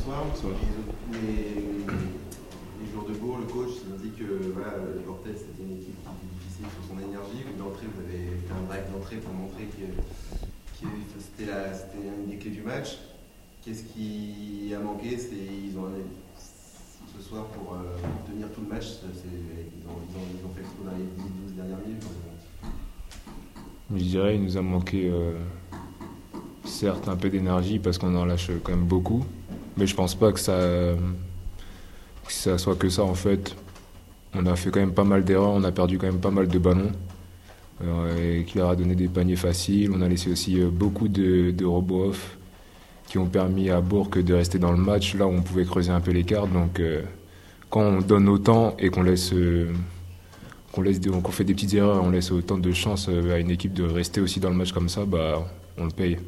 soir. Les joueurs de Bourg, le coach, ils ont dit que voilà, le Portel c'était une équipe qui était difficile sur son énergie. D'entrée, vous avez fait un drive d'entrée pour montrer que c'était une des clés du match. Qu'est-ce qui a manqué? Ils ont ce soir pour tenir tout le match. Ils ont fait le coup dans les 10-12 dernières minutes. Je dirais qu'il nous a manqué certes un peu d'énergie parce qu'on en lâche quand même beaucoup, mais je pense pas que ça soit que ça en fait. On a fait quand même pas mal d'erreurs, on a perdu quand même pas mal de ballons qui leur a donné des paniers faciles. On a laissé aussi beaucoup de robots off qui ont permis à Bourg de rester dans le match là où on pouvait creuser un peu l'écart. Donc quand on donne autant et qu'on fait des petites erreurs, on laisse autant de chance à une équipe de rester aussi dans le match comme ça, bah on le paye.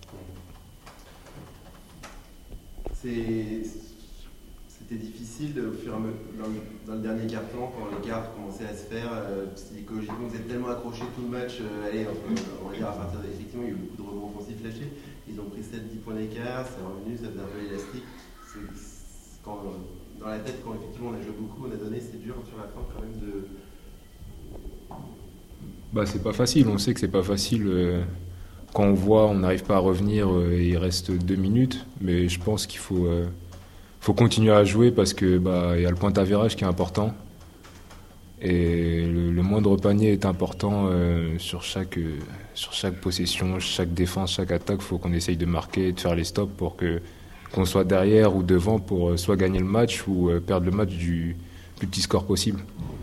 C'était difficile dans le dernier quart-temps quand l'écart commençait à se faire. Psychologiquement, vous êtes tellement accroché tout le match. On va dire à partir effectivement, il y a eu beaucoup de rebonds offensifs lâchés. Ils ont pris 7-10 points d'écart, c'est revenu, ça faisait un peu élastique. Dans la tête, quand effectivement on a joué beaucoup, on a donné, c'est dur sur la fin quand même de. Bah c'est pas facile, on sait que c'est pas facile. Quand on voit, on n'arrive pas à revenir, il reste 2 minutes, mais je pense qu'il faut continuer à jouer parce que y a le point d'avérage qui est important et le moindre panier est important sur chaque possession, chaque défense, chaque attaque. Il faut qu'on essaye de marquer, de faire les stops pour qu'on soit derrière ou devant pour soit gagner le match ou perdre le match du plus petit score possible.